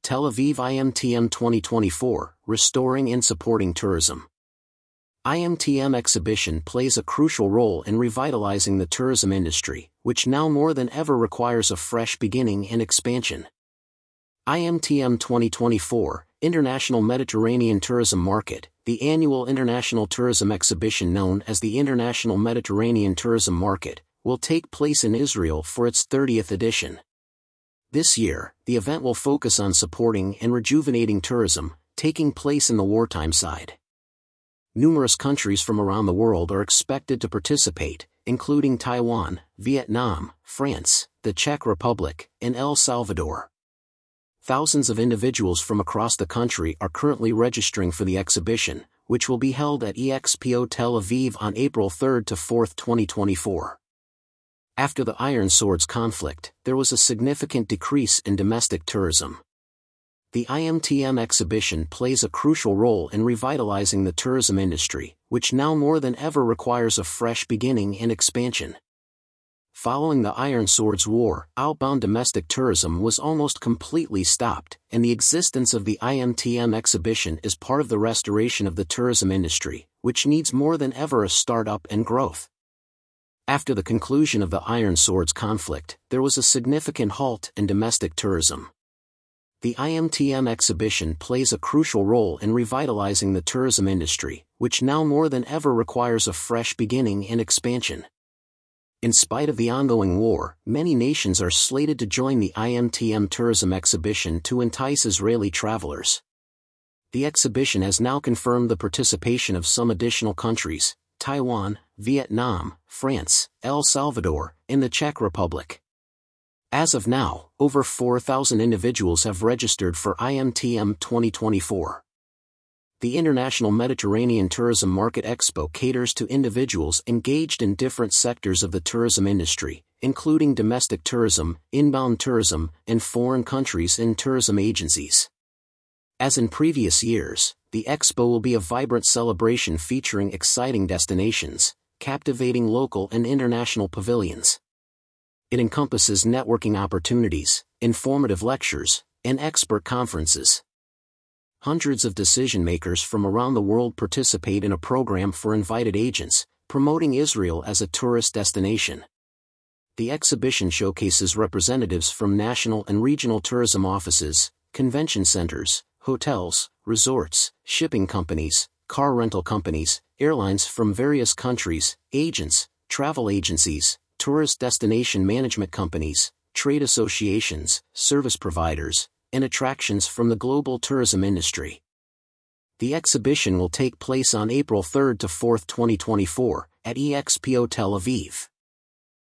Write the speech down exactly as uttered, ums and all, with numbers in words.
Tel Aviv I M T M twenty twenty-four, Restoring and Supporting Tourism. I M T M exhibition plays a crucial role in revitalizing the tourism industry, which now more than ever requires a fresh beginning and expansion. I M T M twenty twenty-four, International Mediterranean Tourism Market, the annual international tourism exhibition known as the International Mediterranean Tourism Market, will take place in Israel for its thirtieth edition. This year, the event will focus on supporting and rejuvenating tourism, taking place in the wartime side. Numerous countries from around the world are expected to participate, including Taiwan, Vietnam, France, the Czech Republic, and El Salvador. Thousands of individuals from across the country are currently registering for the exhibition, which will be held at Expo Tel Aviv on April third to fourth twenty twenty-four. After the Iron Swords conflict, there was a significant decrease in domestic tourism. The I M T M exhibition plays a crucial role in revitalizing the tourism industry, which now more than ever requires a fresh beginning and expansion. Following the Iron Swords War, outbound domestic tourism was almost completely stopped, and the existence of the I M T M exhibition is part of the restoration of the tourism industry, which needs more than ever a start-up and growth. After the conclusion of the Iron Swords conflict, there was a significant halt in domestic tourism. The I M T M exhibition plays a crucial role in revitalizing the tourism industry, which now more than ever requires a fresh beginning and expansion. In spite of the ongoing war, many nations are slated to join the I M T M tourism exhibition to entice Israeli travelers. The exhibition has now confirmed the participation of some additional countries: Taiwan, Vietnam, France, El Salvador, and the Czech Republic. As of now, over four thousand individuals have registered for I M T M twenty twenty-four. The International Mediterranean Tourism Market Expo caters to individuals engaged in different sectors of the tourism industry, including domestic tourism, inbound tourism, and foreign countries and tourism agencies. As in previous years, the expo will be a vibrant celebration featuring exciting destinations, captivating local and international pavilions. It encompasses networking opportunities, informative lectures, and expert conferences. Hundreds of decision-makers from around the world participate in a program for invited agents, promoting Israel as a tourist destination. The exhibition showcases representatives from national and regional tourism offices, convention centers, hotels, resorts, shipping companies, car rental companies, airlines from various countries, agents, travel agencies, tourist destination management companies, trade associations, service providers, and attractions from the global tourism industry. The exhibition will take place on April third to fourth twenty twenty-four, at Expo Tel Aviv.